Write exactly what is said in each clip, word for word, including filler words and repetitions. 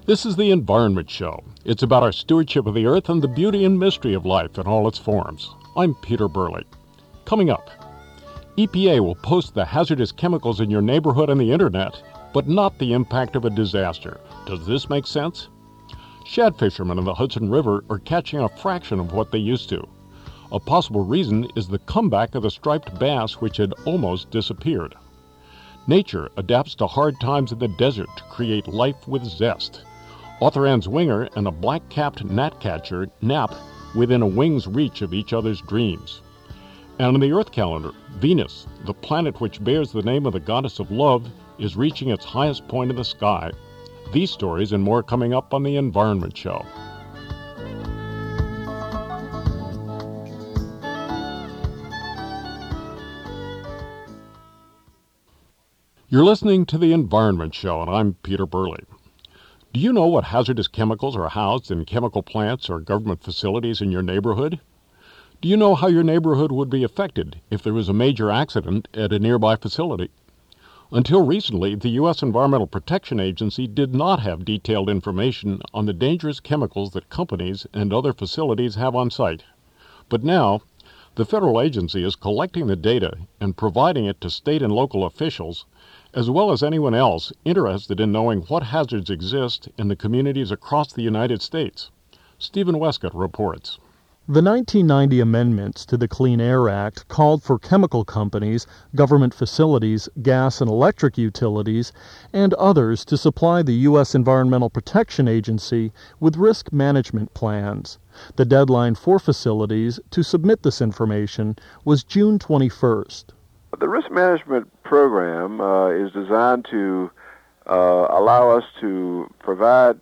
This is the Environment Show. It's about our stewardship of the earth and the beauty and mystery of life in all its forms. I'm Peter Burley. Coming up, E P A will post the hazardous chemicals in your neighborhood on the internet, but not the impact of a disaster. Does this make sense? Shad fishermen in the Hudson River are catching a fraction of what they used to. A possible reason is the comeback of the striped bass, which had almost disappeared. Nature adapts to hard times in the desert to create life with zest. Author Ann Zwinger and a black-capped gnatcatcher nap within a wing's reach of each other's dreams. And on the Earth calendar, Venus, the planet which bears the name of the goddess of love, is reaching its highest point in the sky. These stories and more coming up on the Environment Show. You're listening to the Environment Show, and I'm Peter Burley. Do you know what hazardous chemicals are housed in chemical plants or government facilities in your neighborhood? Do you know how your neighborhood would be affected if there was a major accident at a nearby facility? Until recently, the U S Environmental Protection Agency did not have detailed information on the dangerous chemicals that companies and other facilities have on site. But now, the federal agency is collecting the data and providing it to state and local officials, as well as anyone else interested in knowing what hazards exist in the communities across the United States. Stephen Westcott reports. The nineteen ninety amendments to the Clean Air Act called for chemical companies, government facilities, gas and electric utilities, and others to supply the U S Environmental Protection Agency with risk management plans. The deadline for facilities to submit this information was June twenty-first. The risk management program uh, is designed to uh, allow us to provide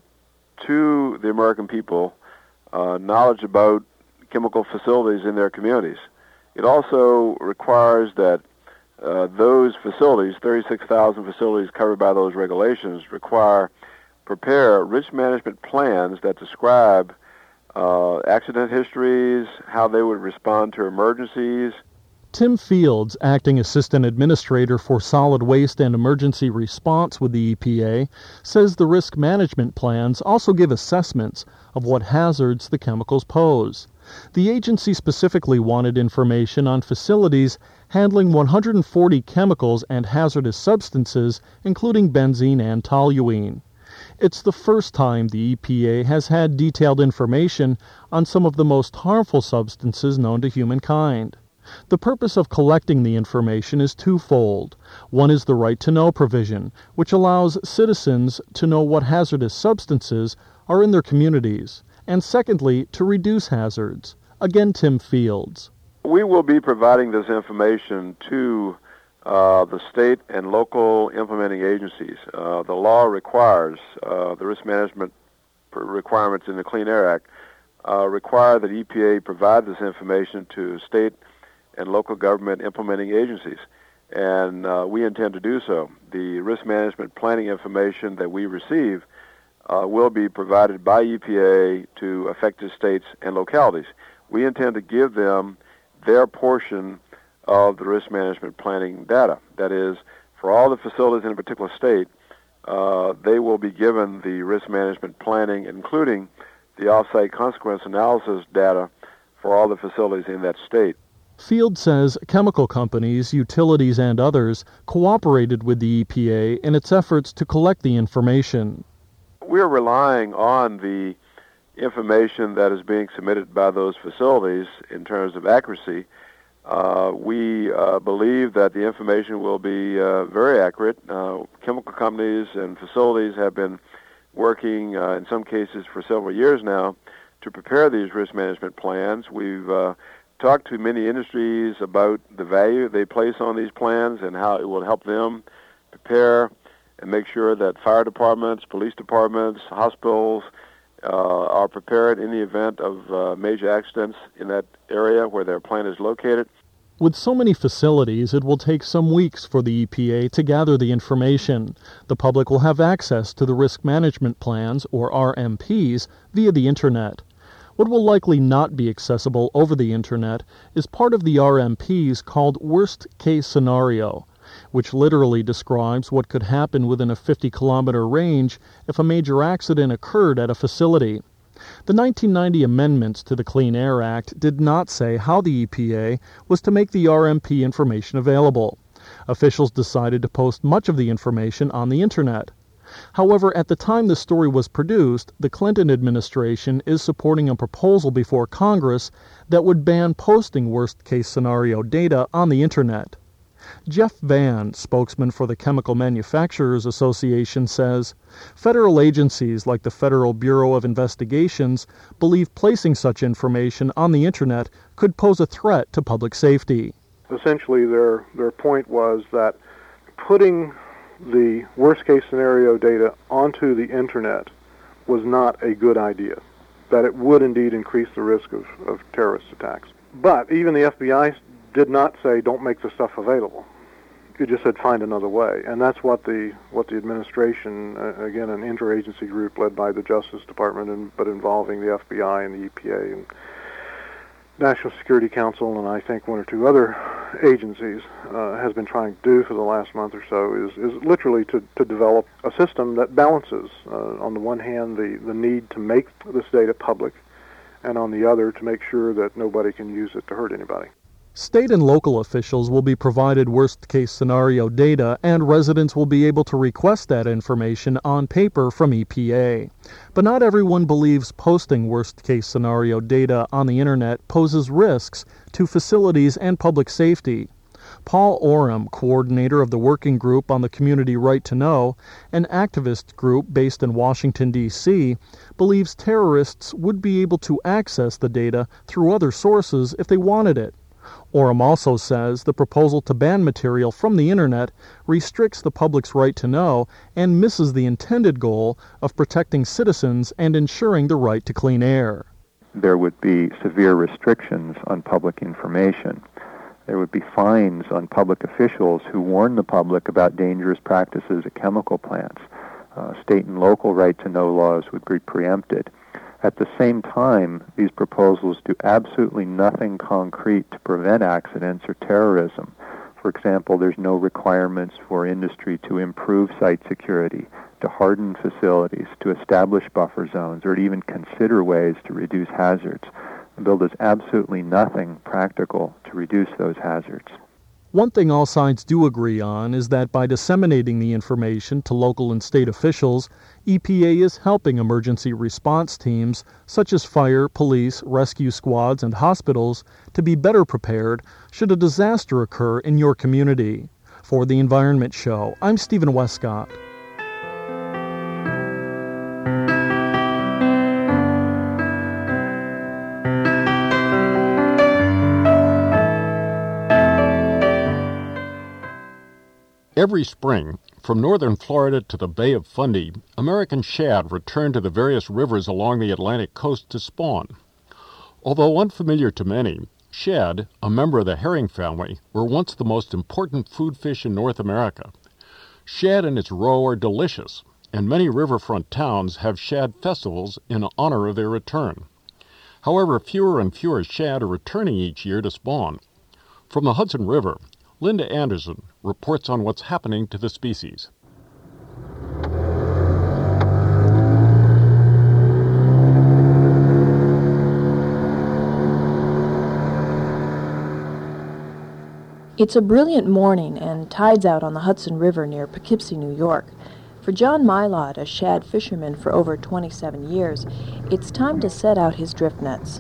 to the American people uh, knowledge about chemical facilities in their communities. It also requires that uh, those facilities, thirty-six thousand facilities covered by those regulations, require prepare risk management plans that describe uh, accident histories, how they would respond to emergencies. Tim Fields, Acting Assistant Administrator for Solid Waste and Emergency Response with the E P A, says the risk management plans also give assessments of what hazards the chemicals pose. The agency specifically wanted information on facilities handling one hundred forty chemicals and hazardous substances, including benzene and toluene. It's the first time the E P A has had detailed information on some of the most harmful substances known to humankind. The purpose of collecting the information is twofold. One is the right to know provision, which allows citizens to know what hazardous substances are in their communities, and secondly, to reduce hazards. Again, Tim Fields. We will be providing this information to uh, the state and local implementing agencies. Uh, the law requires, uh, the risk management requirements in the Clean Air Act uh, require that E P A provide this information to state and local government implementing agencies, and uh, we intend to do so. The risk management planning information that we receive uh, will be provided by E P A to affected states and localities. We intend to give them their portion of the risk management planning data. That is, for all the facilities in a particular state, uh, they will be given the risk management planning, including the off-site consequence analysis data for all the facilities in that state. Field says chemical companies, utilities, and others cooperated with the E P A in its efforts to collect the information. We're relying on the information that is being submitted by those facilities in terms of accuracy. Uh, we uh, believe that the information will be uh, very accurate. Uh, chemical companies and facilities have been working, uh, in some cases, for several years now to prepare these risk management plans. We've uh, talked to many industries about the value they place on these plans and how it will help them prepare and make sure that fire departments, police departments, hospitals uh, are prepared in the event of uh, major accidents in that area where their plant is located. With so many facilities, it will take some weeks for the E P A to gather the information. The public will have access to the risk management plans, or R M Ps, via the Internet. What will likely not be accessible over the Internet is part of the R M Ps called Worst Case Scenario. which literally describes what could happen within a fifty kilometer range if a major accident occurred at a facility. The nineteen ninety amendments to the Clean Air Act did not say how the E P A was to make the R M P information available. Officials decided to post much of the information on the Internet. However, at the time the story was produced, the Clinton administration is supporting a proposal before Congress that would ban posting worst-case scenario data on the Internet. Jeff Van, spokesman for the Chemical Manufacturers Association, says, federal agencies like the Federal Bureau of Investigations believe placing such information on the Internet could pose a threat to public safety. Essentially, their, their point was that putting the worst-case scenario data onto the Internet was not a good idea, that it would indeed increase the risk of, of terrorist attacks. But even the F B I did not say don't make the stuff available. It just said find another way, and that's what the what the administration, uh, again, an interagency group led by the Justice Department, and, but involving the F B I and the E P A and National Security Council, and I think one or two other agencies, uh, has been trying to do for the last month or so is, is literally to, to develop a system that balances, uh, on the one hand, the, the need to make this data public, and on the other, to make sure that nobody can use it to hurt anybody. State and local officials will be provided worst-case scenario data, and residents will be able to request that information on paper from E P A. But not everyone believes posting worst-case scenario data on the Internet poses risks to facilities and public safety. Paul Oram, coordinator of the Working Group on the Community Right to Know, an activist group based in Washington, D C, believes terrorists would be able to access the data through other sources if they wanted it. Oram also says the proposal to ban material from the Internet restricts the public's right to know and misses the intended goal of protecting citizens and ensuring the right to clean air. There would be severe restrictions on public information. There would be fines on public officials who warn the public about dangerous practices at chemical plants. Uh, state and local right to know laws would be preempted. At the same time, these proposals do absolutely nothing concrete to prevent accidents or terrorism. For example, there's no requirements for industry to improve site security, to harden facilities, to establish buffer zones, or to even consider ways to reduce hazards. The bill does absolutely nothing practical to reduce those hazards. One thing all sides do agree on is that by disseminating the information to local and state officials, E P A is helping emergency response teams such as fire, police, rescue squads, and hospitals to be better prepared should a disaster occur in your community. For The Environment Show, I'm Stephen Westcott. Every spring, from northern Florida to the Bay of Fundy, American shad return to the various rivers along the Atlantic coast to spawn. Although unfamiliar to many, shad, a member of the herring family, were once the most important food fish in North America. Shad and its roe are delicious, and many riverfront towns have shad festivals in honor of their return. However, fewer and fewer shad are returning each year to spawn. From the Hudson River, Linda Anderson reports on what's happening to the species. It's a brilliant morning and tide's out on the Hudson River near Poughkeepsie, New York. For John Mylod, a shad fisherman for over twenty-seven years, it's time to set out his drift nets.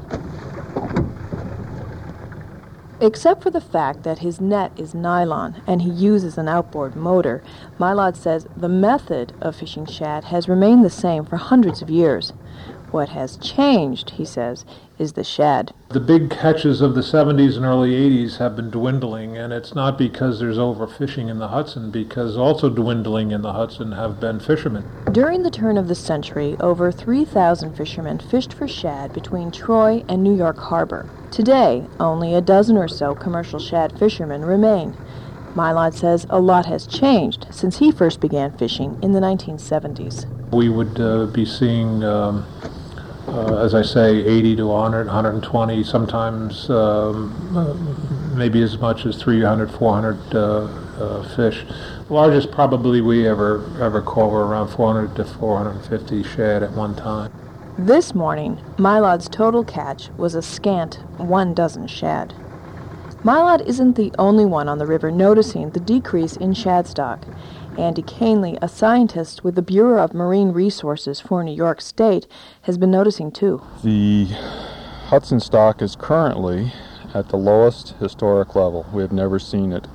Except for the fact that his net is nylon and he uses an outboard motor, Mylod says the method of fishing shad has remained the same for hundreds of years. What has changed, he says, is the shad. The big catches of the seventies and early eighties have been dwindling, and it's not because there's overfishing in the Hudson, because also dwindling in the Hudson have been fishermen. During the turn of the century, over three thousand fishermen fished for shad between Troy and New York Harbor. Today, only a dozen or so commercial shad fishermen remain. Mylod says a lot has changed since he first began fishing in the nineteen seventies. We would uh, be seeing, um, uh, as I say, eighty to one hundred, one hundred twenty, sometimes um, uh, maybe as much as three hundred, four hundred uh, uh, fish. The largest probably we ever ever caught were around four hundred to four hundred fifty shad at one time. This morning, Mylod's total catch was a scant one dozen shad. Mylod isn't the only one on the river noticing the decrease in shad stock. Andy Canely, a scientist with the Bureau of Marine Resources for New York State, has been noticing too. The Hudson stock is currently at the lowest historic level. We have never seen it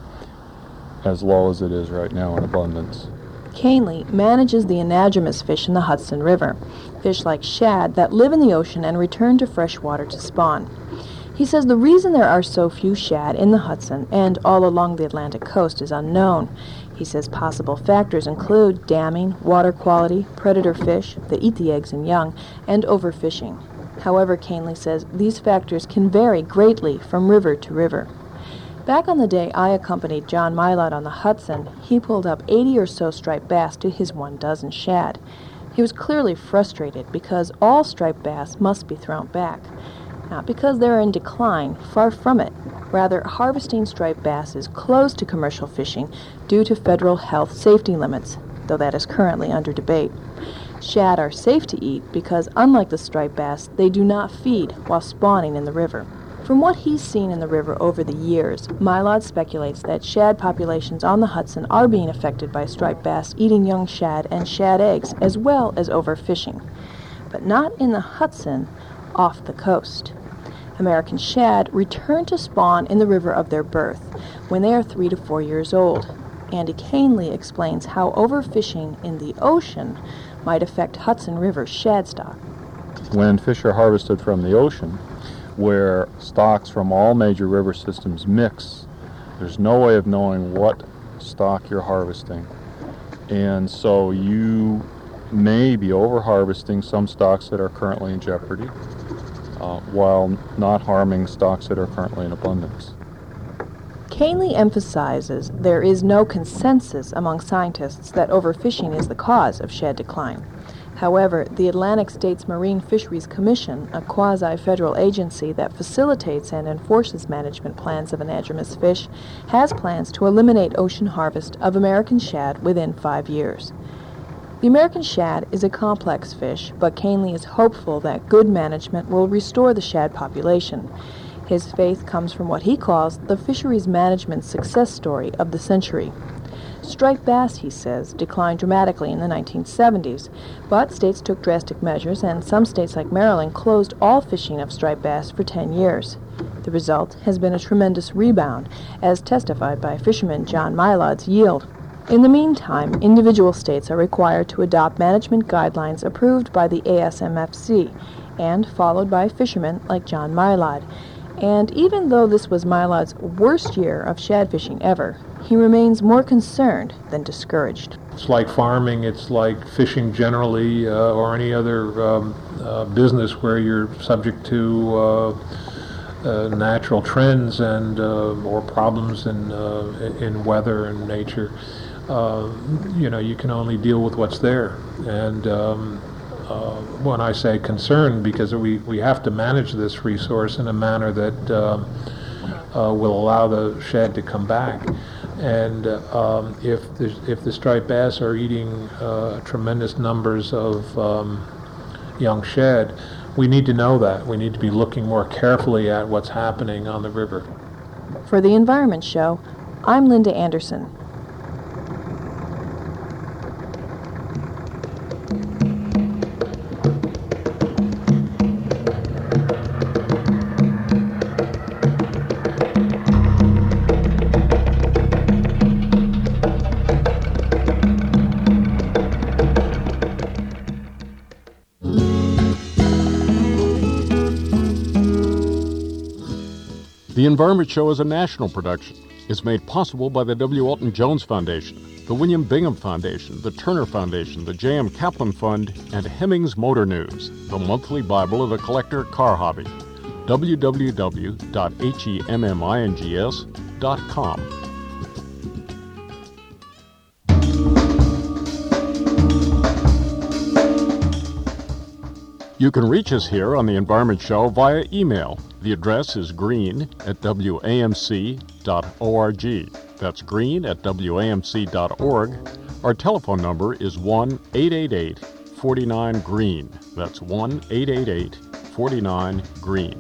as low as it is right now in abundance. Canely manages the anadromous fish in the Hudson River, fish like shad that live in the ocean and return to fresh water to spawn. He says the reason there are so few shad in the Hudson and all along the Atlantic coast is unknown. He says possible factors include damming, water quality, predator fish that eat the eggs and young, and overfishing. However, Canely says these factors can vary greatly from river to river. Back on the day I accompanied John Mylod on the Hudson, he pulled up eighty or so striped bass to his one dozen shad. He was clearly frustrated because all striped bass must be thrown back. Not because they're in decline, far from it. Rather, harvesting striped bass is closed to commercial fishing due to federal health safety limits, though that is currently under debate. Shad are safe to eat because, unlike the striped bass, they do not feed while spawning in the river. From what he's seen in the river over the years, Mylod speculates that shad populations on the Hudson are being affected by striped bass eating young shad and shad eggs, as well as overfishing. But not in the Hudson, off the coast. American shad return to spawn in the river of their birth when they are three to four years old. Andy Canely explains how overfishing in the ocean might affect Hudson River shad stock. When fish are harvested from the ocean, where stocks from all major river systems mix, there's no way of knowing what stock you're harvesting. And so you may be over-harvesting some stocks that are currently in jeopardy, uh, while not harming stocks that are currently in abundance. Canely emphasizes there is no consensus among scientists that overfishing is the cause of shad decline. However, the Atlantic States Marine Fisheries Commission, a quasi-federal agency that facilitates and enforces management plans of anadromous fish, has plans to eliminate ocean harvest of American shad within five years. The American shad is a complex fish, but Canely is hopeful that good management will restore the shad population. His faith comes from what he calls the fisheries management success story of the century. Striped bass, he says, declined dramatically in the nineteen seventies, but states took drastic measures, and some states like Maryland closed all fishing of striped bass for ten years. The result has been a tremendous rebound, as testified by fisherman John Mylod's yield. In the meantime, individual states are required to adopt management guidelines approved by the A S M F C and followed by fishermen like John Mylod. And even though this was Mylod's worst year of shad fishing ever, he remains more concerned than discouraged. It's like farming, it's like fishing generally, uh, or any other um, uh, business where you're subject to uh, uh, natural trends and uh, or problems in uh, in weather and nature. Uh, you know, you can only deal with what's there. And um, uh, when I say concern, because we, we have to manage this resource in a manner that uh, uh, will allow the shad to come back. And uh, um, if the, if the striped bass are eating uh, tremendous numbers of um, young shad, we need to know that. We need to be looking more carefully at what's happening on the river. For the Environment Show, I'm Linda Anderson. The Environment Show is a national production. It's made possible by the W. Alton Jones Foundation, the William Bingham Foundation, the Turner Foundation, the J M. Kaplan Fund, and Hemmings Motor News, the monthly Bible of the collector car hobby. w w w dot hemmings dot com. You can reach us here on The Environment Show via email. The address is green at w a m c dot org. That's green at w a m c dot org. Our telephone number is one eight eight eight, four nine, green. That's one eight eight eight, four nine, green.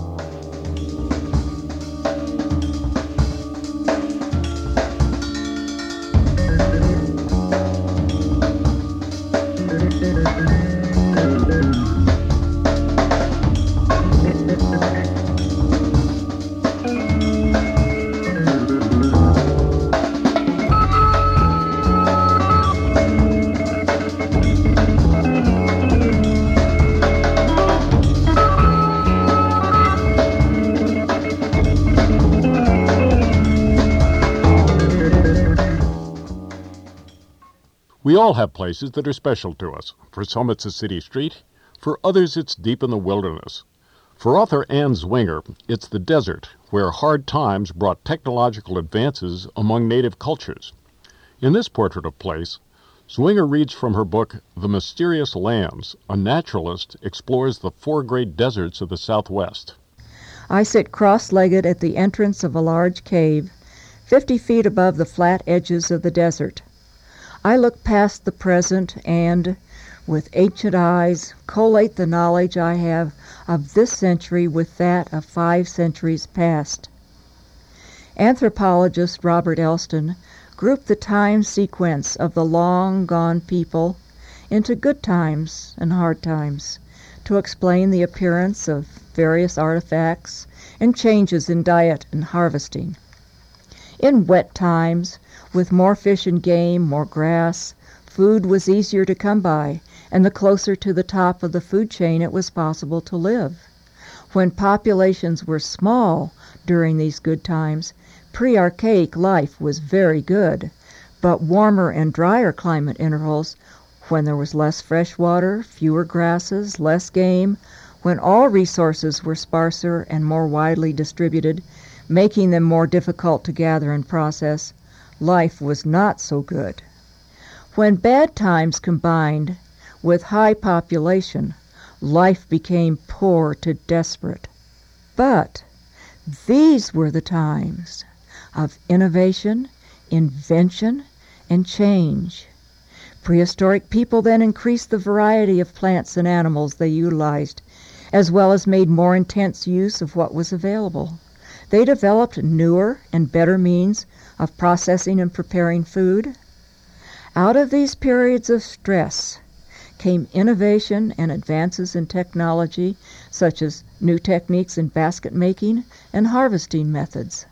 We all have places that are special to us. For some, it's a city street. For others, it's deep in the wilderness. For author Anne Zwinger, it's the desert, where hard times brought technological advances among native cultures. In this portrait of place, Zwinger reads from her book, The Mysterious Lands. A naturalist explores the four great deserts of the Southwest. I sit cross-legged at the entrance of a large cave, fifty feet above the flat edges of the desert. I look past the present and, with ancient eyes, collate the knowledge I have of this century with that of five centuries past. Anthropologist Robert Elston grouped the time sequence of the long-gone people into good times and hard times to explain the appearance of various artifacts and changes in diet and harvesting. In wet times, with more fish and game, more grass, food was easier to come by, and the closer to the top of the food chain it was possible to live. When populations were small during these good times, pre-archaic life was very good, but warmer and drier climate intervals, when there was less fresh water, fewer grasses, less game, when all resources were sparser and more widely distributed, making them more difficult to gather and process, life was not so good. When bad times combined with high population, life became poor to desperate. But these were the times of innovation, invention, and change. Prehistoric people then increased the variety of plants and animals they utilized, as well as made more intense use of what was available. They developed newer and better means of processing and preparing food. Out of these periods of stress came innovation and advances in technology, such as new techniques in basket making and harvesting methods.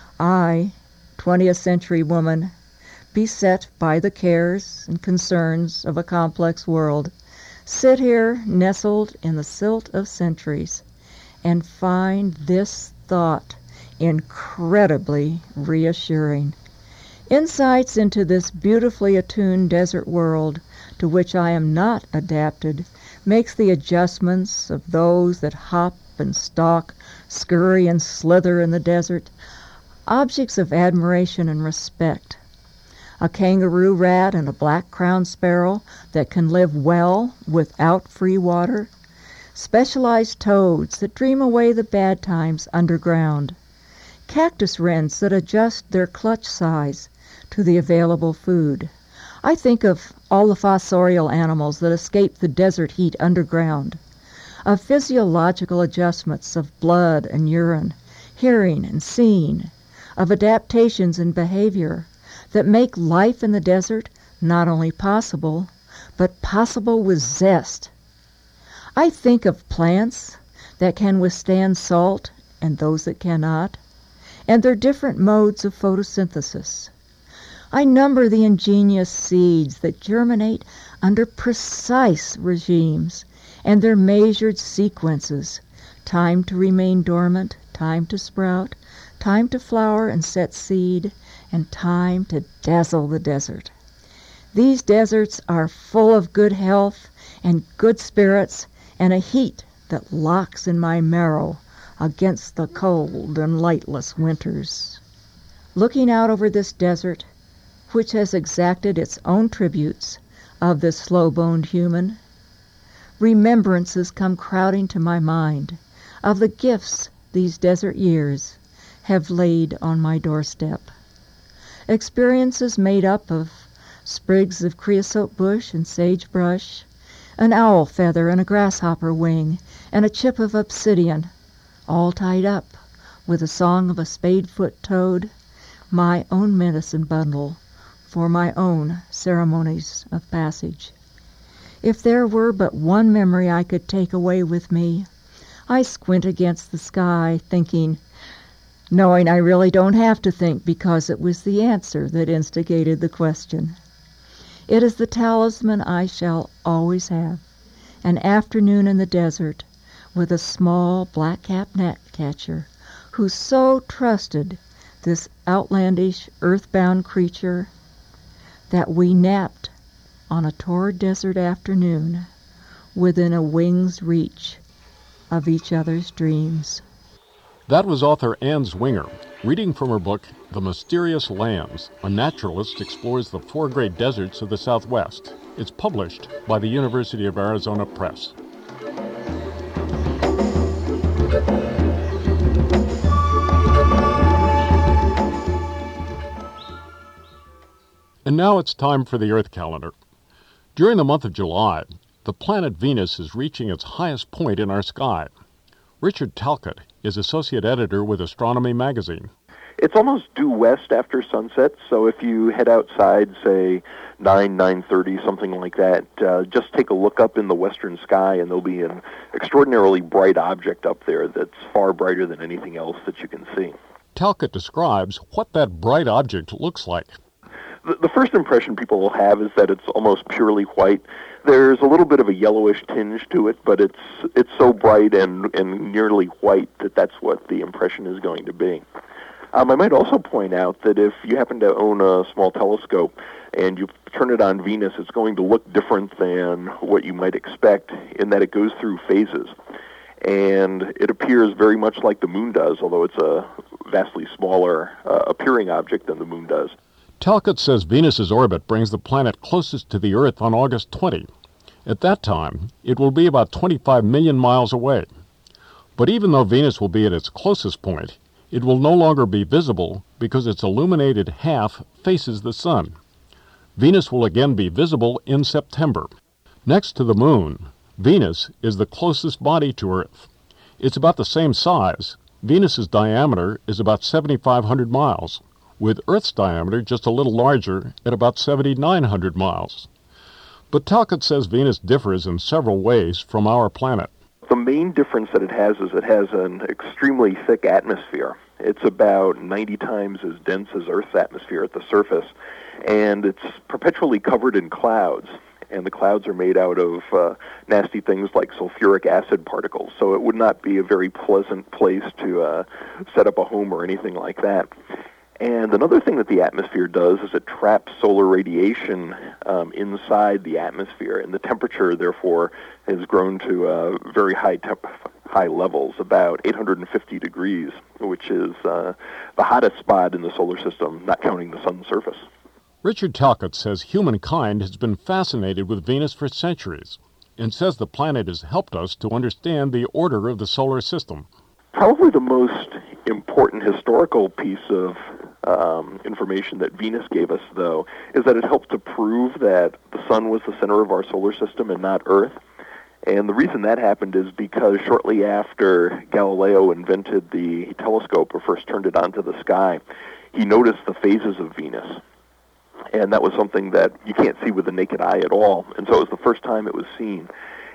I, twentieth century woman, beset by the cares and concerns of a complex world, sit here nestled in the silt of centuries and find this thought incredibly reassuring. Insights into this beautifully attuned desert world to which I am not adapted makes the adjustments of those that hop and stalk, scurry and slither in the desert objects of admiration and respect. A kangaroo rat and a black-crowned sparrow that can live well without free water, specialized toads that dream away the bad times underground, cactus wrens that adjust their clutch size to the available food. I think of all the fossorial animals that escape the desert heat underground, of physiological adjustments of blood and urine, hearing and seeing, of adaptations in behavior that make life in the desert not only possible, but possible with zest. I think of plants that can withstand salt and those that cannot, and their different modes of photosynthesis. I number the ingenious seeds that germinate under precise regimes and their measured sequences, time to remain dormant, time to sprout, time to flower and set seed, and time to dazzle the desert. These deserts are full of good health and good spirits and a heat that locks in my marrow against the cold and lightless winters. Looking out over this desert, which has exacted its own tributes of this slow-boned human, Remembrances come crowding to my mind of the gifts these desert years have laid on my doorstep. Experiences made up of sprigs of creosote bush and sagebrush, an owl feather and a grasshopper wing, and a chip of obsidian, all tied up with a song of a spadefoot toad, my own medicine bundle for my own ceremonies of passage. If there were but one memory I could take away with me, I squint against the sky, thinking, knowing I really don't have to think because it was the answer that instigated the question. It is the talisman I shall always have, an afternoon in the desert with a small black-capped gnatcatcher who so trusted this outlandish earthbound creature that we napped on a torrid desert afternoon within a wing's reach of each other's dreams. That was author Anne Zwinger, reading from her book, The Mysterious Lands. A naturalist explores the four great deserts of the Southwest. It's published by the University of Arizona Press. And now it's time for the Earth calendar. During the month of July, the planet Venus is reaching its highest point in our sky. Richard Talcott is associate editor with Astronomy Magazine. It's almost due west after sunset, so if you head outside, say, nine, nine thirty, something like that, uh, just take a look up in the western sky, and there'll be an extraordinarily bright object up there that's far brighter than anything else that you can see. Talcott describes what that bright object looks like. The, the first impression people will have is that it's almost purely white. There's a little bit of a yellowish tinge to it, but it's it's so bright and, and nearly white that that's what the impression is going to be. Um, I might also point out that if you happen to own a small telescope and you turn it on Venus, it's going to look different than what you might expect in that it goes through phases. And it appears very much like the moon does, although it's a vastly smaller uh, appearing object than the moon does. Talcott says Venus's orbit brings the planet closest to the Earth on August twentieth. At that time, it will be about twenty-five million miles away. But even though Venus will be at its closest point, it will no longer be visible because its illuminated half faces the sun. Venus will again be visible in September. Next to the moon, Venus is the closest body to Earth. It's about the same size. Venus's diameter is about seventy-five hundred miles, with Earth's diameter just a little larger at about seventy-nine hundred miles. But Talcott says Venus differs in several ways from our planet. The main difference that it has is it has an extremely thick atmosphere. It's about ninety times as dense as Earth's atmosphere at the surface, and it's perpetually covered in clouds. And the clouds are made out of uh, nasty things like sulfuric acid particles, so it would not be a very pleasant place to uh, set up a home or anything like that. And another thing that the atmosphere does is it traps solar radiation um, inside the atmosphere, and the temperature, therefore, has grown to uh, very high temp- high levels, about eight hundred fifty degrees, which is uh, the hottest spot in the solar system, not counting the sun's surface. Richard Talcott says humankind has been fascinated with Venus for centuries, and says the planet has helped us to understand the order of the solar system. Probably the most important historical piece of um, information that Venus gave us, though, is that it helped to prove that the sun was the center of our solar system and not Earth. And the reason that happened is because shortly after Galileo invented the telescope, or first turned it onto the sky, he noticed the phases of Venus. And that was something that you can't see with the naked eye at all. And so it was the first time it was seen.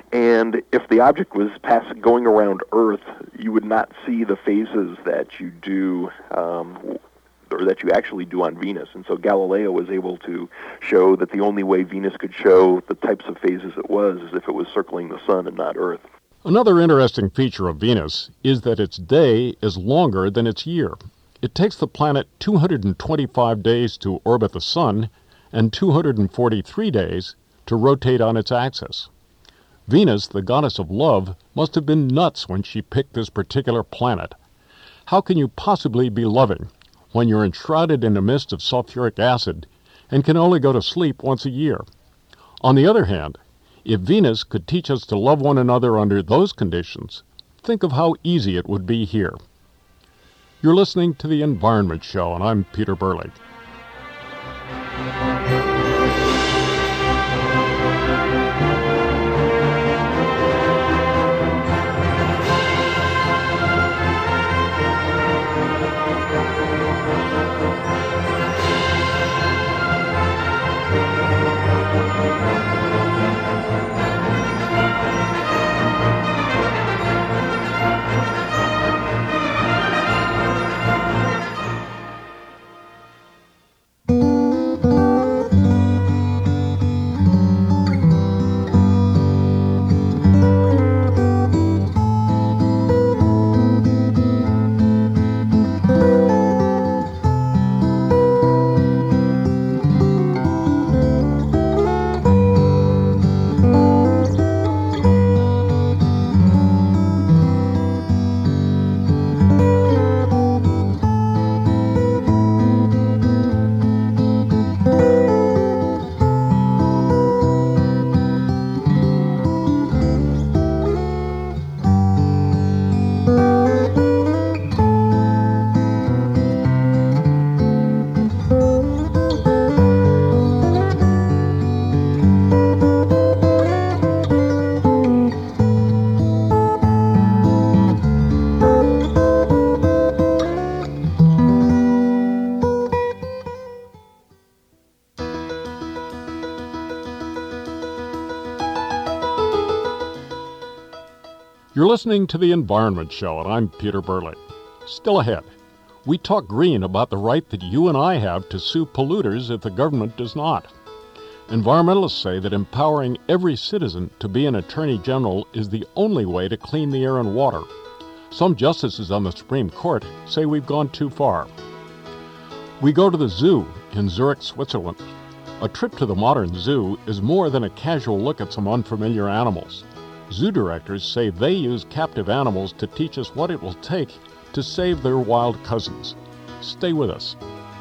And if the object was passing, going around Earth, you would not see the phases that you do, um, or that you actually do on Venus. And so Galileo was able to show that the only way Venus could show the types of phases it was is if it was circling the sun and not Earth. Another interesting feature of Venus is that its day is longer than its year. It takes the planet two hundred twenty-five days to orbit the sun and two hundred forty-three days to rotate on its axis. Venus, the goddess of love, must have been nuts when she picked this particular planet. How can you possibly be loving when you're enshrouded in a mist of sulfuric acid and can only go to sleep once a year? On the other hand, If Venus could teach us to love one another under those conditions, think of how easy it would be here. You're listening to The Environment Show, and I'm Peter Burley. You're listening to The Environment Show, and I'm Peter Burley. Still ahead, we talk green about the right that you and I have to sue polluters if the government does not. Environmentalists say that empowering every citizen to be an attorney general is the only way to clean the air and water. Some justices on the Supreme Court say we've gone too far. We go to the zoo in Zurich, Switzerland. A trip to the modern zoo is more than a casual look at some unfamiliar animals. Zoo directors say they use captive animals to teach us what it will take to save their wild cousins. Stay with us.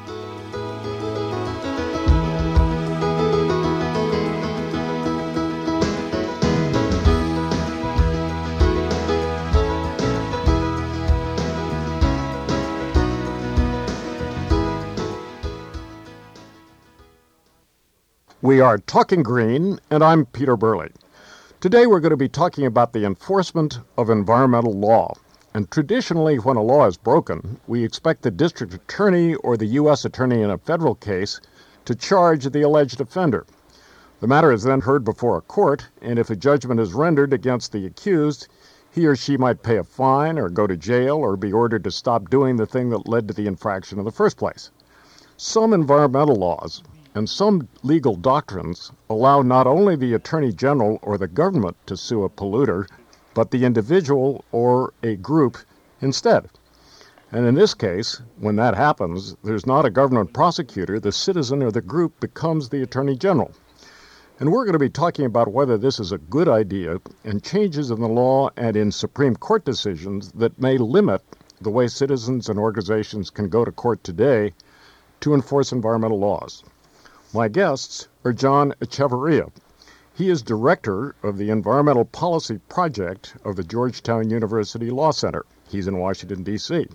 We are Talking Green, and I'm Peter Burley. Today we're going to be talking about the enforcement of environmental law. And traditionally, when a law is broken, we expect the district attorney or the U S attorney in a federal case to charge the alleged offender. The matter is then heard before a court, and if a judgment is rendered against the accused, he or she might pay a fine or go to jail or be ordered to stop doing the thing that led to the infraction in the first place. Some environmental laws and some legal doctrines allow not only the Attorney General or the government to sue a polluter, but the individual or a group instead. And in this case, when that happens, there's not a government prosecutor. The citizen or the group becomes the Attorney General. And we're going to be talking about whether this is a good idea and changes in the law and in Supreme Court decisions that may limit the way citizens and organizations can go to court today to enforce environmental laws. My guests are John Echevarria. He is director of the Environmental Policy Project of the Georgetown University Law Center. He's in Washington, D C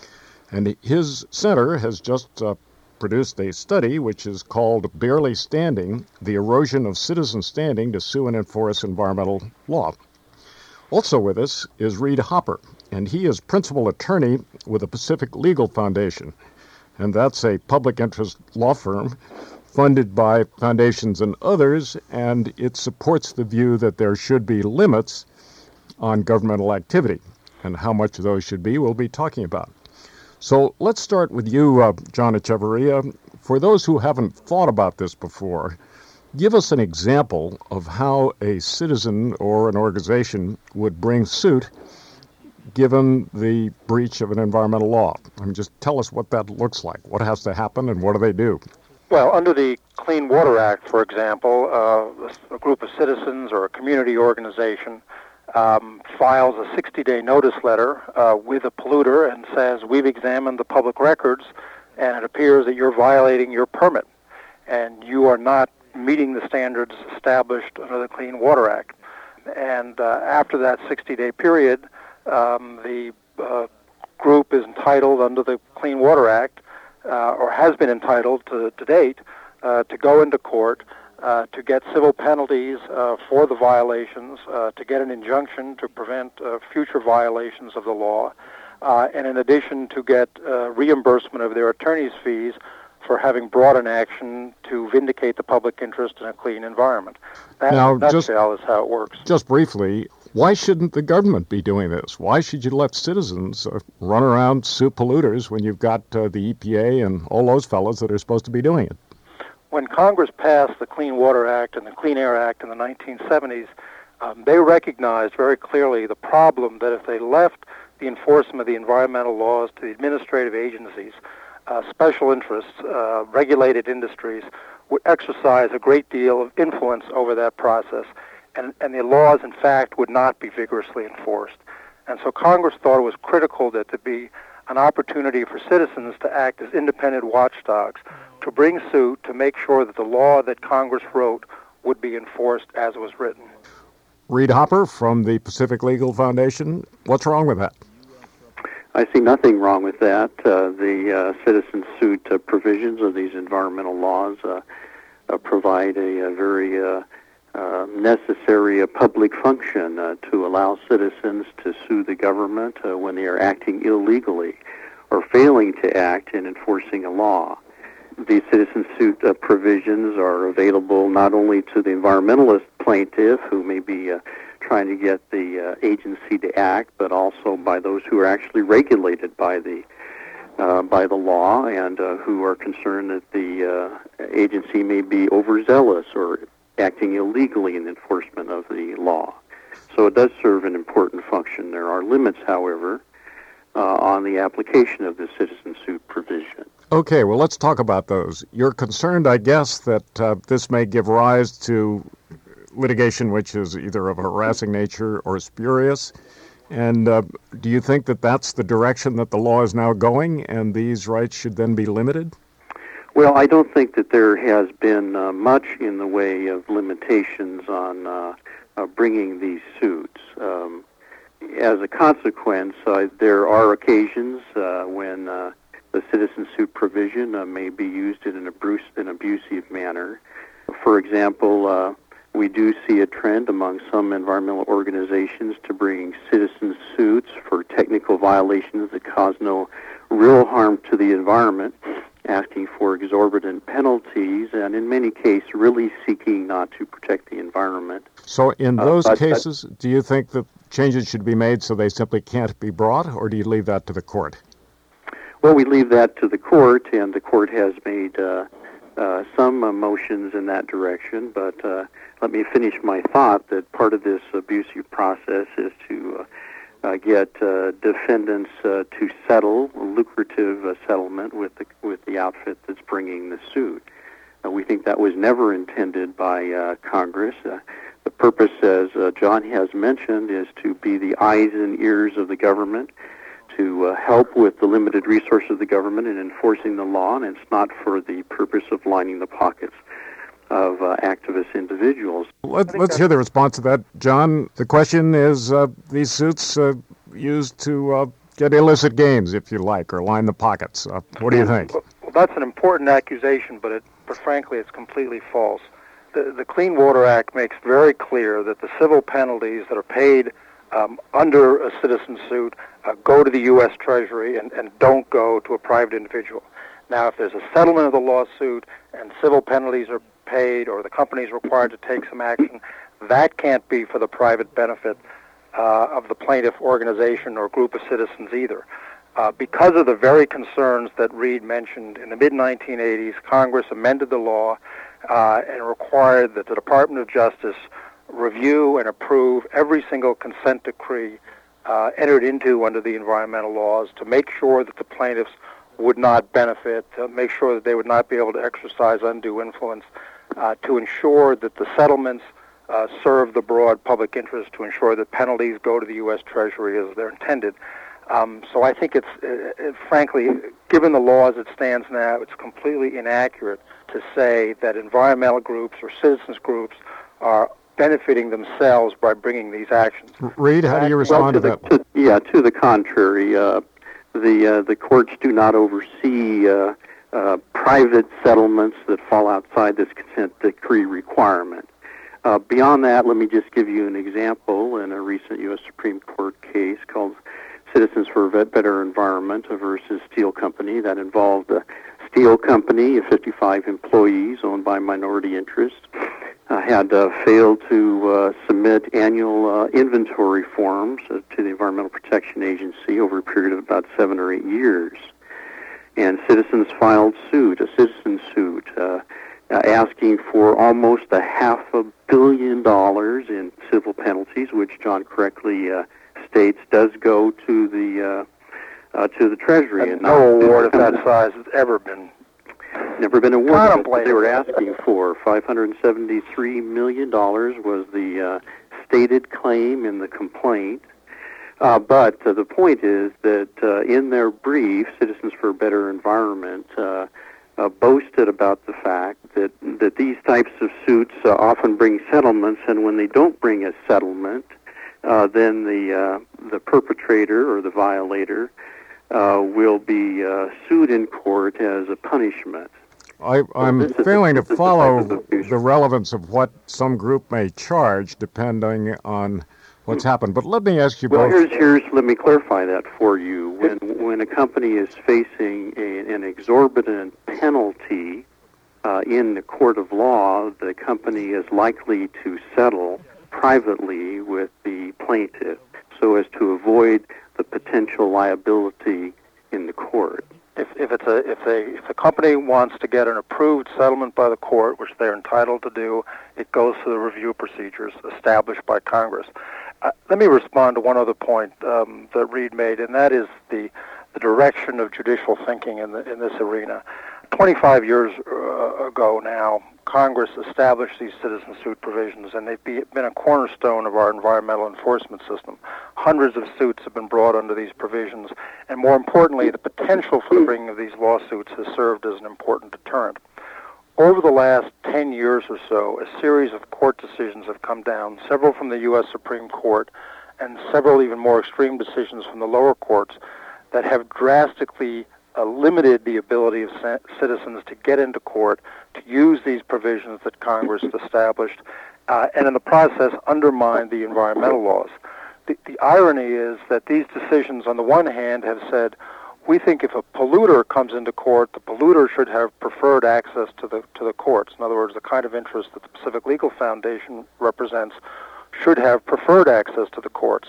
And his center has just uh, produced a study which is called Barely Standing, the Erosion of Citizen Standing to Sue and Enforce Environmental Law. Also with us is Reed Hopper, and he is principal attorney with the Pacific Legal Foundation. And that's a public interest law firm funded by foundations and others, and it supports the view that there should be limits on governmental activity. And how much of those should be, we'll be talking about. So let's start with you, uh, John Echevarria. For those who haven't thought about this before, give us an example of how a citizen or an organization would bring suit given the breach of an environmental law. I mean, just tell us what that looks like. What has to happen and what do they do? Well, under the Clean Water Act, for example, uh, a group of citizens or a community organization um, files a sixty-day notice letter uh, with a polluter and says, we've examined the public records and it appears that you're violating your permit and you are not meeting the standards established under the Clean Water Act. And uh, after that sixty-day period, um, the uh, group is entitled under the Clean Water Act, uh, or has been entitled to, to date, uh, to go into court uh, to get civil penalties uh, for the violations, uh, to get an injunction to prevent uh, future violations of the law, uh, and in addition to get uh, reimbursement of their attorney's fees for having brought an action to vindicate the public interest in a clean environment. That, now, in a just, nutshell, is how it works. Just briefly, why shouldn't the government be doing this? Why should you let citizens uh, run around, sue polluters, when you've got uh, the E P A and all those fellows that are supposed to be doing it? When Congress passed the Clean Water Act and the Clean Air Act in the nineteen seventies, um, they recognized very clearly the problem that if they left the enforcement of the environmental laws to the administrative agencies, Uh, special interests, uh, regulated industries, would exercise a great deal of influence over that process, and, and the laws, in fact, would not be vigorously enforced. And so Congress thought it was critical that there be an opportunity for citizens to act as independent watchdogs, to bring suit to make sure that the law that Congress wrote would be enforced as it was written. Reed Hopper from the Pacific Legal Foundation, what's wrong with that? I see nothing wrong with that. Uh, the uh, citizen suit uh, provisions of these environmental laws uh, uh, provide a, a very uh, uh, necessary uh, public function uh, to allow citizens to sue the government uh, when they are acting illegally or failing to act in enforcing a law. These citizen suit uh, provisions are available not only to the environmentalist plaintiff who may be uh, trying to get the uh, agency to act, but also by those who are actually regulated by the uh, by the law and uh, who are concerned that the uh, agency may be overzealous or acting illegally in enforcement of the law. So it does serve an important function. There are limits, however, uh, on the application of the citizen suit provision. Okay, well, let's talk about those. You're concerned, I guess, that uh, this may give rise to litigation which is either of a harassing nature or spurious. And uh, do you think that that's the direction that the law is now going, and these rights should then be limited? Well, I don't think that there has been uh, much in the way of limitations on uh, uh, bringing these suits. Um, as a consequence, uh, there are occasions uh, when uh, the citizen suit provision uh, may be used in an, abuse, an abusive manner. For example, uh, we do see a trend among some environmental organizations to bring citizen suits for technical violations that cause no real harm to the environment, asking for exorbitant penalties, and in many cases really seeking not to protect the environment. So in those uh, but, cases, do you think that changes should be made so they simply can't be brought, or do you leave that to the court? Well, we leave that to the court, and the court has made uh, uh, some uh, motions in that direction, but uh, let me finish my thought that part of this abusive process is to uh, uh, get uh, defendants uh, to settle a lucrative uh, settlement with the with the outfit that's bringing the suit. Uh, we think that was never intended by uh, Congress. Uh, the purpose, as uh, John has mentioned, is to be the eyes and ears of the government, to uh, help with the limited resources of the government in enforcing the law, and it's not for the purpose of lining the pockets of uh, activist individuals. Let, let's hear the response to that, John. The question is, uh, these suits uh, used to uh, get illicit gains, if you like, or line the pockets. Uh, what do you think? Well, that's an important accusation, but it, but frankly, it's completely false. The, the Clean Water Act makes very clear that the civil penalties that are paid um, under a citizen suit uh, go to the U S Treasury and, and don't go to a private individual. Now, if there's a settlement of the lawsuit and civil penalties are paid or the company is required to take some action, that can't be for the private benefit uh, of the plaintiff organization or group of citizens either. Uh, because of the very concerns that Reed mentioned, in the mid nineteen eighties, Congress amended the law uh, and required that the Department of Justice review and approve every single consent decree uh, entered into under the environmental laws to make sure that the plaintiffs would not benefit, to make sure that they would not be able to exercise undue influence, uh, to ensure that the settlements uh, serve the broad public interest, to ensure that penalties go to the U S Treasury as they're intended. Um, so I think it's, uh, frankly, given the law as it stands now, it's completely inaccurate to say that environmental groups or citizens groups are benefiting themselves by bringing these actions. Reed, how do you respond well, to, to the, that? To, yeah, to the contrary, uh, the uh, the courts do not oversee uh, uh, private settlements that fall outside this consent decree requirement. Uh, beyond that, let me just give you an example in a recent U S Supreme Court case called Citizens for a Better Environment versus Steel Company. That involved a steel company of fifty-five employees owned by minority interests. Uh, had uh, failed to uh, submit annual uh, inventory forms uh, to the Environmental Protection Agency over a period of about seven or eight years. And citizens filed suit, a citizen suit, uh, uh, asking for almost a half a billion dollars in civil penalties, which John correctly uh, states does go to the uh, uh, to the Treasury. And, and no award of that size has ever been Never been awarded. What contemplated. they were asking for, five hundred seventy-three million dollars, was the uh, stated claim in the complaint. Uh, but uh, the point is that uh, in their brief, Citizens for a Better Environment uh, uh, boasted about the fact that, that these types of suits uh, often bring settlements, and when they don't bring a settlement, uh, then the uh, the perpetrator or the violator Uh, will be uh, sued in court as a punishment. I, I'm So this is- failing to this is the follow type of abuse. the relevance of what some group may charge depending on what's happened. But let me ask you Well, both. here's here's let me clarify that for you. When when a company is facing a, an exorbitant penalty uh, in the court of law, the company is likely to settle privately with the plaintiff so as to avoid the potential liability in the court. If, if it's a if they if the company wants to get an approved settlement by the court, which they're entitled to do, it goes through the review procedures established by Congress. Uh, let me respond to one other point um, that Reed made, and that is the the direction of judicial thinking in the in this arena. twenty-five years uh, ago now, Congress established these citizen suit provisions, and they've be, been a cornerstone of our environmental enforcement system. Hundreds of suits have been brought under these provisions, and more importantly, the potential for the bringing of these lawsuits has served as an important deterrent. Over the last ten years or so, a series of court decisions have come down, several from the U S Supreme Court, and several even more extreme decisions from the lower courts that have drastically Uh, limited the ability of c- citizens to get into court, to use these provisions that Congress established, uh, and in the process undermine the environmental laws. The, the irony is that these decisions, on the one hand, have said, we think if a polluter comes into court, the polluter should have preferred access to the to the courts. In other words, the kind of interest that the Pacific Legal Foundation represents should have preferred access to the courts.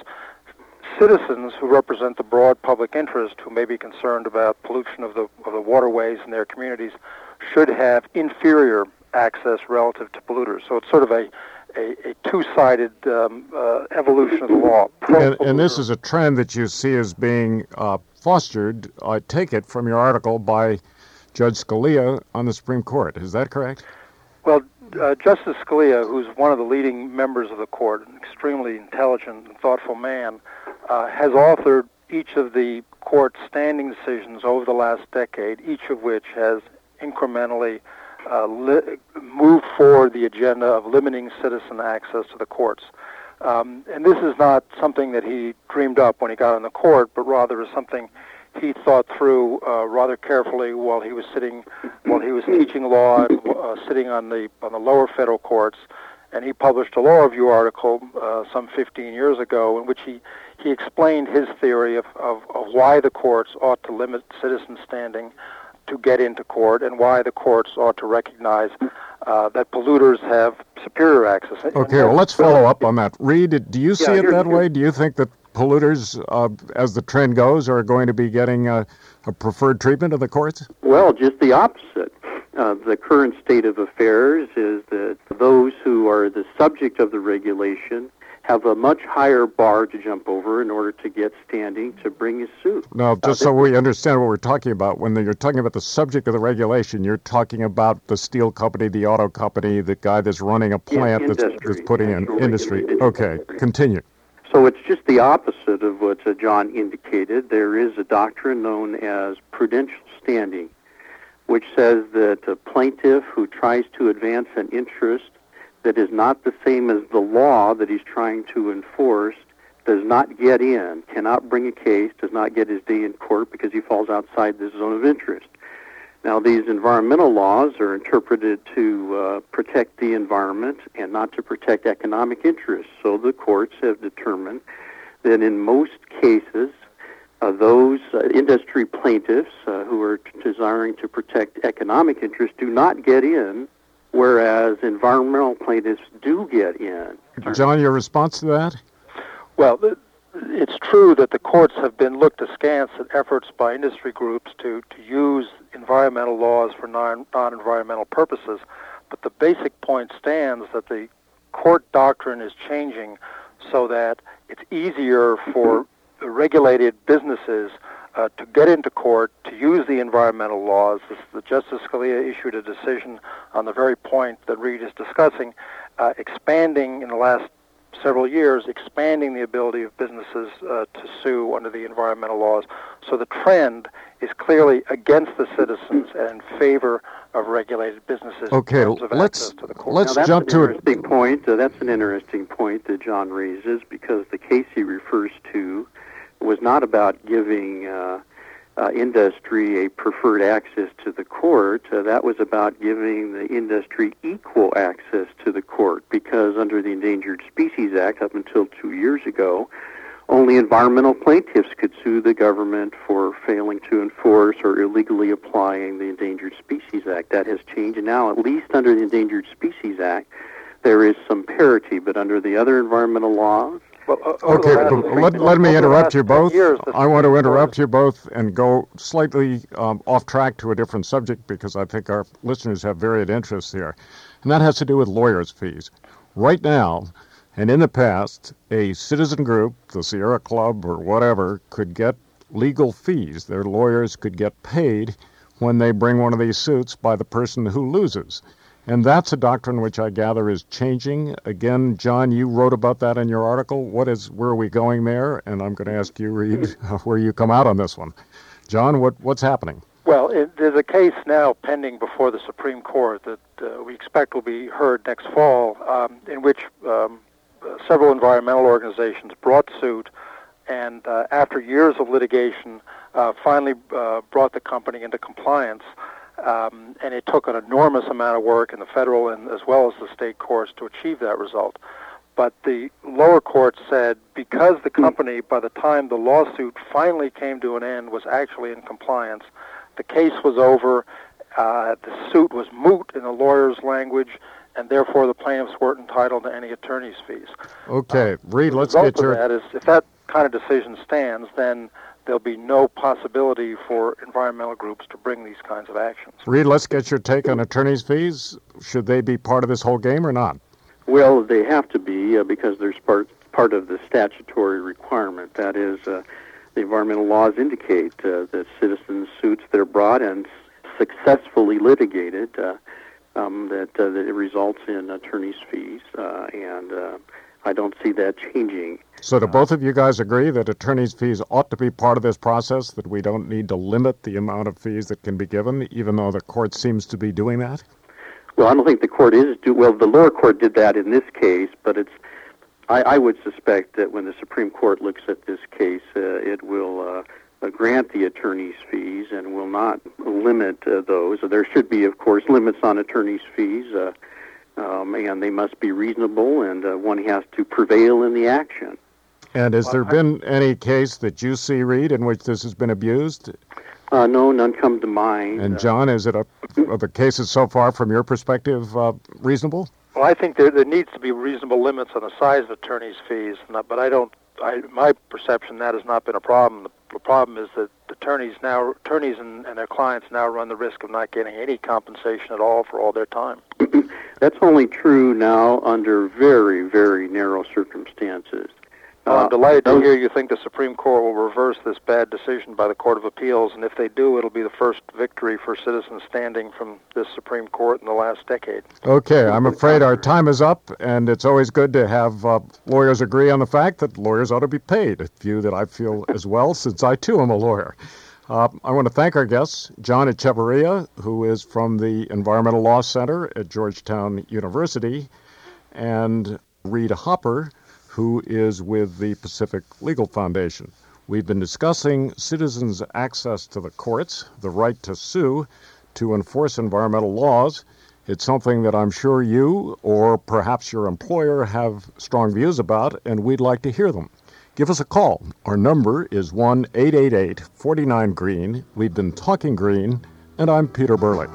Citizens who represent the broad public interest, who may be concerned about pollution of the of the waterways in their communities, should have inferior access relative to polluters. So it's sort of a a, a two-sided um, uh, evolution of the law. And, and this is a trend that you see as being uh, fostered, I take it, from your article by Judge Scalia on the Supreme Court. Is that correct? Well, uh, Justice Scalia, who's one of the leading members of the court, an extremely intelligent and thoughtful man, uh, has authored each of the court's standing decisions over the last decade, each of which has incrementally uh, li- moved forward the agenda of limiting citizen access to the courts. Um, and this is not something that he dreamed up when he got on the court, but rather is something he thought through uh, rather carefully while he was sitting, while he was teaching law, and, uh, sitting on the on the lower federal courts. And he published a law review article uh, some fifteen years ago in which he, he explained his theory of, of, of why the courts ought to limit citizen standing to get into court, and why the courts ought to recognize uh, that polluters have superior access. Okay, well, let's follow up on that. Reed, do you see Yeah, it here's- that way? Do you think that polluters, uh, as the trend goes, are going to be getting a, a preferred treatment of the courts? Well, just the opposite. Uh, the current state of affairs is that those who are the subject of the regulation have a much higher bar to jump over in order to get standing to bring a suit. No, just Uh, so we understand what we're talking about. When you're talking about the subject of the regulation, you're talking about the steel company, the auto company, the guy that's running a plant Yeah, that's, industry. that's putting in industry. Okay, continue. So it's just the opposite of what uh, John indicated. There is a doctrine known as prudential standing. which says that a plaintiff who tries to advance an interest that is not the same as the law that he's trying to enforce does not get in, cannot bring a case, does not get his day in court because he falls outside the zone of interest. Now, these environmental laws are interpreted to uh, protect the environment and not to protect economic interests. So the courts have determined that in most cases, uh, those uh, industry plaintiffs uh, who are desiring to protect economic interests do not get in, whereas environmental plaintiffs do get in. John, your response to that? Well, it's true that the courts have been looked askance at efforts by industry groups to, to use environmental laws for non, non-environmental purposes, but the basic point stands that the court doctrine is changing so that it's easier for regulated businesses uh, to get into court to use the environmental laws. This, the Justice Scalia issued a decision on the very point that Reed is discussing, uh, expanding in the last several years, expanding the ability of businesses uh, to sue under the environmental laws. So the trend is clearly against the citizens and in favor of regulated businesses. Okay, in terms of let's access to the court. let's now, that's jump an to interesting it. point. Uh, that's an interesting point that John raises, because the case he refers to was not about giving uh, uh, industry a preferred access to the court. Uh, that was about giving the industry equal access to the court, because under the Endangered Species Act, up until two years ago, only environmental plaintiffs could sue the government for failing to enforce or illegally applying the Endangered Species Act. That has changed, and now, at least under the Endangered Species Act, there is some parity, but under the other environmental laws, Well, uh, Okay, over the but last- let, let me over the interrupt last you both. years, the I want to Supreme interrupt Court- you both and go slightly um, off track to a different subject, because I think our listeners have varied interests here. And that has to do with lawyers' fees. Right now, and in the past, a citizen group, the Sierra Club or whatever, could get legal fees. Their lawyers could get paid when they bring one of these suits by the person who loses. And that's a doctrine which I gather is changing. Again, John, you wrote about that in your article. What is, where are we going there? And I'm going to ask you, Reed, where you come out on this one. John, what, what's happening? Well, it, there's a case now pending before the Supreme Court that uh, we expect will be heard next fall, um, in which um, uh, several environmental organizations brought suit, and uh, after years of litigation, uh, finally uh, brought the company into compliance. Um, and it took an enormous amount of work in the federal and as well as the state courts to achieve that result. But the lower court said because the company, by the time the lawsuit finally came to an end, was actually in compliance, the case was over, uh, the suit was moot in the lawyer's language, and therefore the plaintiffs weren't entitled to any attorney's fees. Okay, uh, Reed, let's get your... The result of that is, if that kind of decision stands, then there'll be no possibility for environmental groups to bring these kinds of actions. Reed, let's get your take on attorney's fees. Should they be part of this whole game or not? Well, they have to be uh, because there's part part of the statutory requirement. That is, uh, the environmental laws indicate uh, that citizen suits that are brought and successfully litigated, uh, um, that, uh, that it results in attorney's fees, uh, and uh, I don't see that changing. So do both of you guys agree that attorney's fees ought to be part of this process, that we don't need to limit the amount of fees that can be given, even though the court seems to be doing that? Well, I don't think the court is do well. The lower court did that in this case, but it's. I, I would suspect that when the Supreme Court looks at this case, uh, it will uh, grant the attorney's fees and will not limit uh, those. There should be, of course, limits on attorney's fees, uh, um, and they must be reasonable, and uh, one has to prevail in the action. And has there been any case that you see, Reed, in which this has been abused? Uh, no, none come to mind. And John, is it a, are the cases so far, from your perspective, uh, reasonable? Well, I think there, there needs to be reasonable limits on the size of attorneys' fees, but I don't. I, my perception that has not been a problem. The, the problem is that attorneys now, attorneys and, and their clients now run the risk of not getting any compensation at all for all their time. That's only true now under very, very narrow circumstances. Well, I'm delighted to hear you think the Supreme Court will reverse this bad decision by the Court of Appeals, and if they do, it'll be the first victory for citizens standing from this Supreme Court in the last decade. Okay, I'm afraid our time is up, and it's always good to have uh, lawyers agree on the fact that lawyers ought to be paid, a view that I feel as well, since I too am a lawyer. Uh, I want to thank our guests, John Echevarria, who is from the Environmental Law Center at Georgetown University, and Rita Hopper, who is with the Pacific Legal Foundation. We've been discussing citizens' access to the courts, the right to sue, to enforce environmental laws. It's something that I'm sure you, or perhaps your employer, have strong views about, and we'd like to hear them. Give us a call. Our number is one eight eight eight, four nine, green. We've been talking green, and I'm Peter Burley.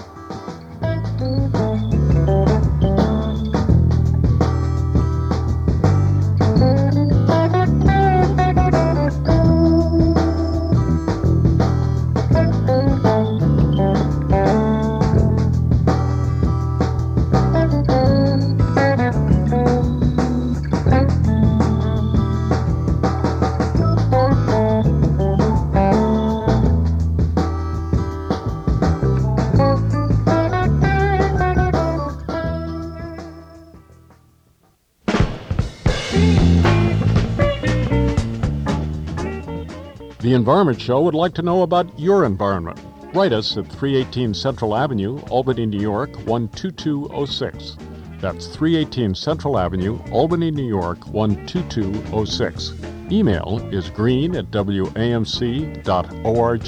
The Environment Show would like to know about your environment. Write us at three eighteen Central Avenue, Albany, New York, one two two oh six. That's three eighteen Central Avenue, Albany, New York, one two two oh six. Email is green at w a m c dot org.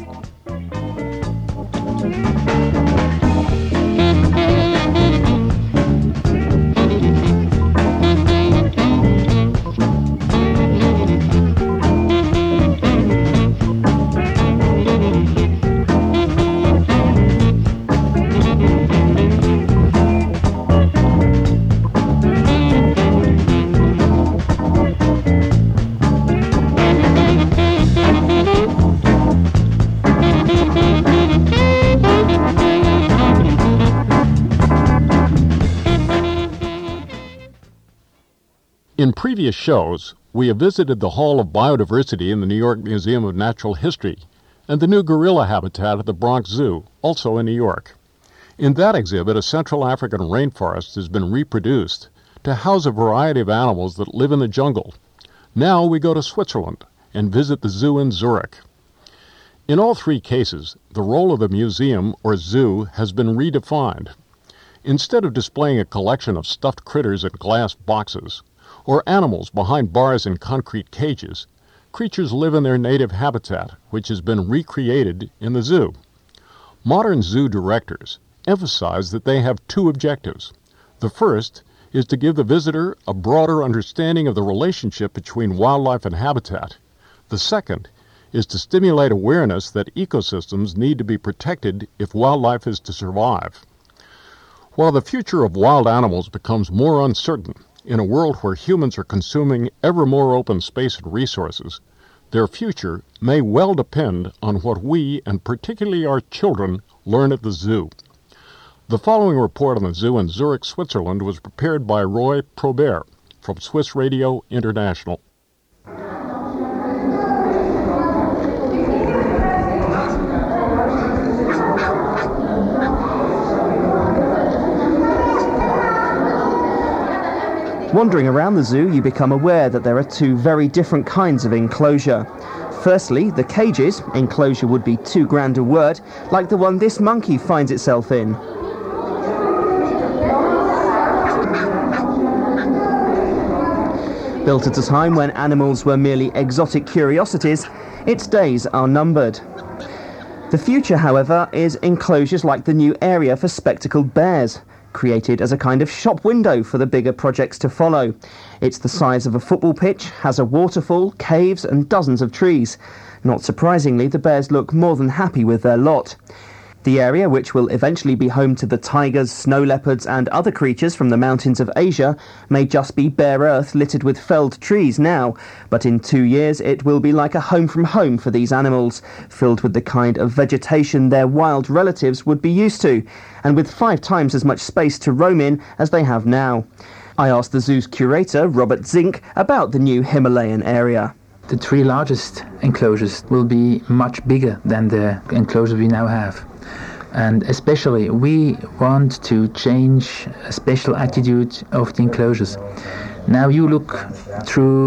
In previous shows, we have visited the Hall of Biodiversity in the New York Museum of Natural History and the new gorilla habitat at the Bronx Zoo, also in New York. In that exhibit, a Central African rainforest has been reproduced to house a variety of animals that live in the jungle. Now we go to Switzerland and visit the zoo in Zurich. In all three cases, the role of the museum or zoo has been redefined. Instead of displaying a collection of stuffed critters in glass boxes, or animals behind bars in concrete cages, creatures live in their native habitat, which has been recreated in the zoo. Modern zoo directors emphasize that they have two objectives. The first is to give the visitor a broader understanding of the relationship between wildlife and habitat. The second is to stimulate awareness that ecosystems need to be protected if wildlife is to survive. While the future of wild animals becomes more uncertain, in a world where humans are consuming ever more open space and resources, their future may well depend on what we, and particularly our children, learn at the zoo. The following report on the zoo in Zurich, Switzerland was prepared by Roy Probert from Swiss Radio International. Wandering around the zoo, you become aware that there are two very different kinds of enclosure. Firstly, the cages, enclosure would be too grand a word, like the one this monkey finds itself in. Built at a time when animals were merely exotic curiosities, its days are numbered. The future, however, is enclosures like the new area for spectacled bears, created as a kind of shop window for the bigger projects to follow. It's the size of a football pitch, has a waterfall, caves and dozens of trees. Not surprisingly, the bears look more than happy with their lot. The area, which will eventually be home to the tigers, snow leopards and other creatures from the mountains of Asia, may just be bare earth littered with felled trees now, but in two years it will be like a home from home for these animals, filled with the kind of vegetation their wild relatives would be used to, and with five times as much space to roam in as they have now. I asked the zoo's curator, Robert Zink, about the new Himalayan area. The three largest enclosures will be much bigger than the enclosures we now have. And especially we want to change a special attitude of the enclosures. Now you look through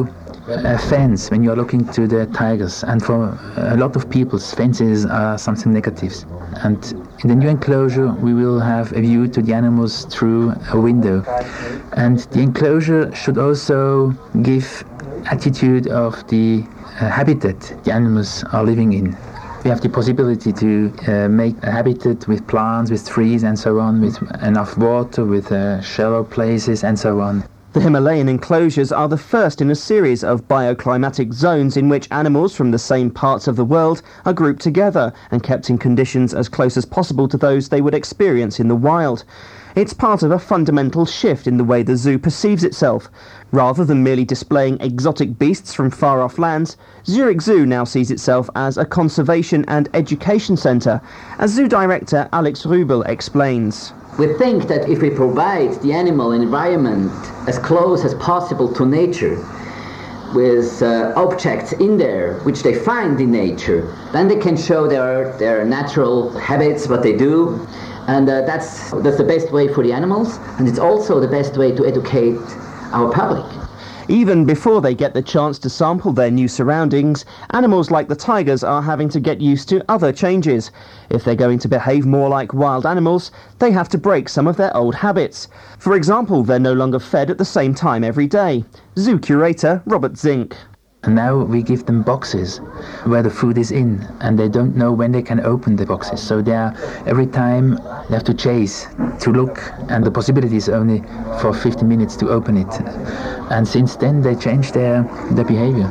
a fence when you are looking to the tigers, and for a lot of people, fences are something negative. And in the new enclosure, we will have a view to the animals through a window. And the enclosure should also give attitude of the uh, habitat the animals are living in. We have the possibility to uh, make a habitat with plants, with trees and so on, with enough water, with uh, shallow places and so on. The Himalayan enclosures are the first in a series of bioclimatic zones in which animals from the same parts of the world are grouped together and kept in conditions as close as possible to those they would experience in the wild. It's part of a fundamental shift in the way the zoo perceives itself. Rather than merely displaying exotic beasts from far-off lands, Zurich Zoo now sees itself as a conservation and education centre, as zoo director Alex Rubel explains. We think that if we provide the animal environment as close as possible to nature, with uh, objects in there which they find in nature, then they can show their, their natural habits, what they do, and uh, that's, that's the best way for the animals, and it's also the best way to educate our public. Even before they get the chance to sample their new surroundings, animals like the tigers are having to get used to other changes. If they're going to behave more like wild animals, they have to break some of their old habits. For example, they're no longer fed at the same time every day. Zoo curator Robert Zink. And now we give them boxes where the food is in, and they don't know when they can open the boxes. So they are, every time they have to chase, to look, and the possibility is only for fifty minutes to open it. And since then they change their, their behavior.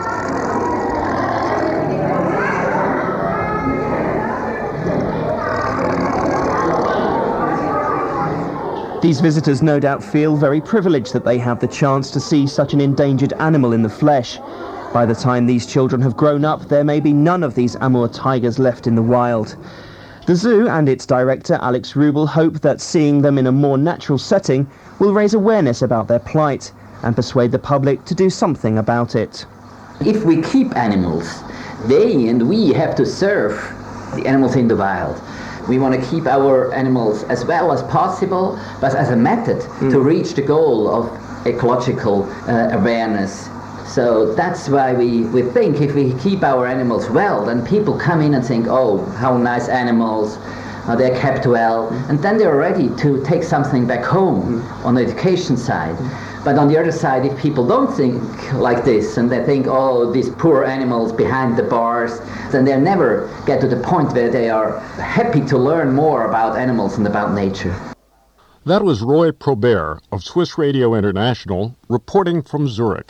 These visitors no doubt feel very privileged that they have the chance to see such an endangered animal in the flesh. By the time these children have grown up, there may be none of these Amur tigers left in the wild. The zoo and its director, Alex Rubel, hope that seeing them in a more natural setting will raise awareness about their plight and persuade the public to do something about it. If we keep animals, they and we have to serve the animals in the wild. We want to keep our animals as well as possible, but as a method mm. to reach the goal of ecological uh, awareness. So that's why we, we think if we keep our animals well, then people come in and think, oh, how nice animals, uh, they're kept well, mm. and then they're ready to take something back home mm. on the education side. Mm. But on the other side, if people don't think like this, and they think, oh, these poor animals behind the bars, then they'll never get to the point where they are happy to learn more about animals and about nature. That was Roy Probert of Swiss Radio International reporting from Zurich.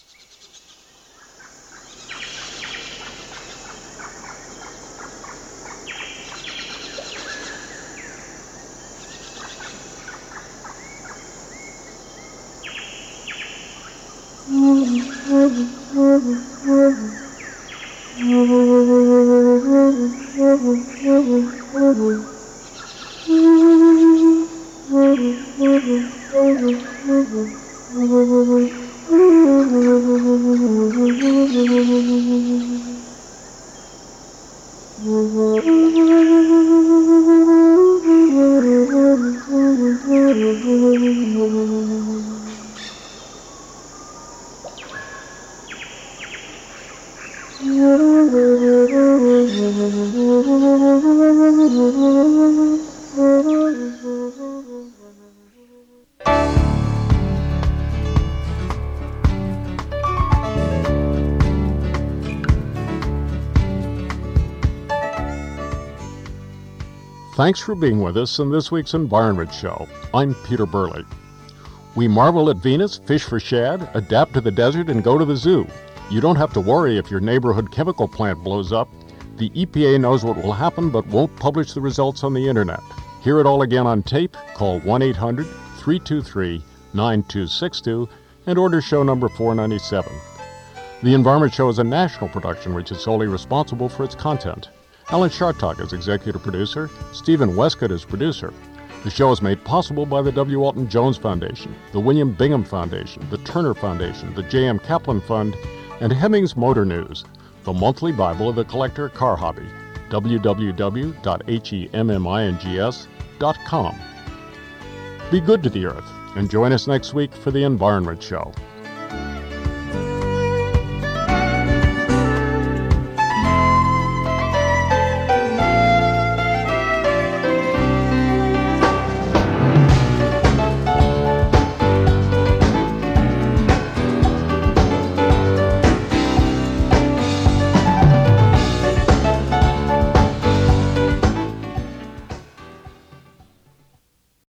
Thanks for being with us in this week's Environment Show. I'm Peter Burley. We marvel at Venus, fish for shad, adapt to the desert, and go to the zoo. You don't have to worry if your neighborhood chemical plant blows up. The E P A knows what will happen but won't publish the results on the internet. Hear it all again on tape? Call one eight hundred, three two three, nine two six two and order show number four ninety-seven. The Environment Show is a national production which is solely responsible for its content. Alan Chartock is executive producer. Stephen Westcott is producer. The show is made possible by the W. Walton Jones Foundation, the William Bingham Foundation, the Turner Foundation, the J M. Kaplan Fund, and Hemmings Motor News, the monthly Bible of the collector car hobby. w w w dot hemmings dot com. Be good to the earth and join us next week for the Environment Show.